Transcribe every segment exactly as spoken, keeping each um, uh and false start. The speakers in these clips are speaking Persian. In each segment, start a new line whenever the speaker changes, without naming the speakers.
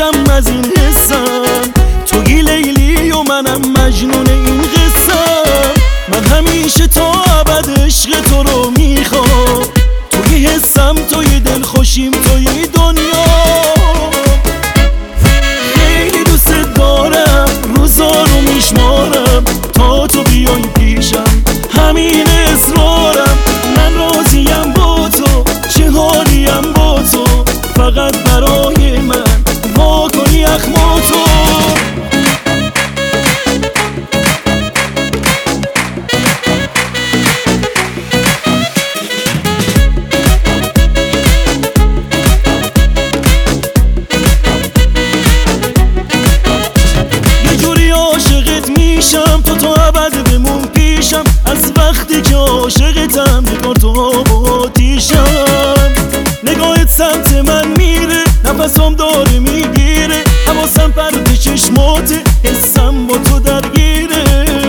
بشم از این حسم. توی لیلی و منم مجنون این قصم. من همیشه تا ابد عشق تو رو میخوام. توی حسم توی دل خوشیم توی دنیا. خیلی دوست دارم روزا رو میشمارم تا تو بیای پیشم. همین اصرارم من راضیم با تو. چه حالیم با تو فقط برای من وا کنی اخماتو. تو تا ابد بمون پیشم. از وقتی که عاشقتم نگاه تو آتیشم. نگاهت سمت من میره نفسم داره میگیره. حواسم پرد چشماته حسم با تو درگیره.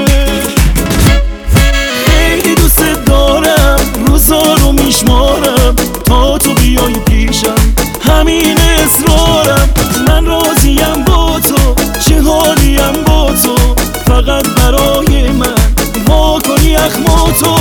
خیلی دوست دارم روزا رو میشمارم تا تو بیای پیشم. همین اصرارم من راضیم با تو. چه حالیم با تو فقط برای من وا کنی اخماتو.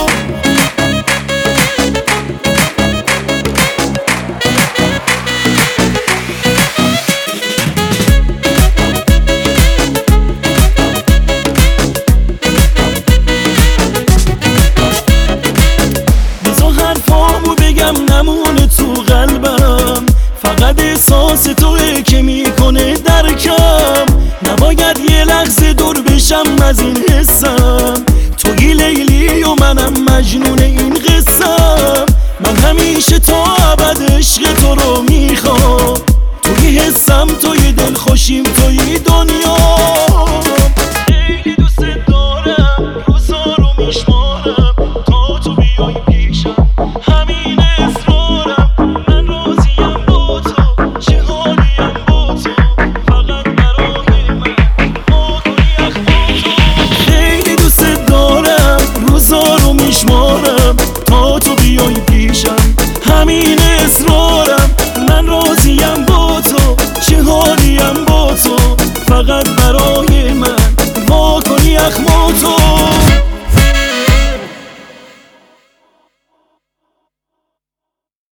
بذار حرفامو بگم نمونه تو قلبم. فقط احساس توئه که میکنه درکم. نباید یه لحظه دور بشم از این حسم. توی لیلی و منم مجنون این قصم. من همیشه تا ابد عشق تو رو میخوام. توی حسم توی دل خوشیم توی دنیا. خیلی دوست دارم روزا رو میشمارم تا تو بیای پیشم. همین اصرارم من راضیم با تو. چه حالیم با تو فقط برای من وا کنی اخماتو. خیلی دوست دارم روزا رو میشمارم تا تو بیای پیشم. همین اصرارم من راضیم با تو. چه حالیم با تو فقط برای من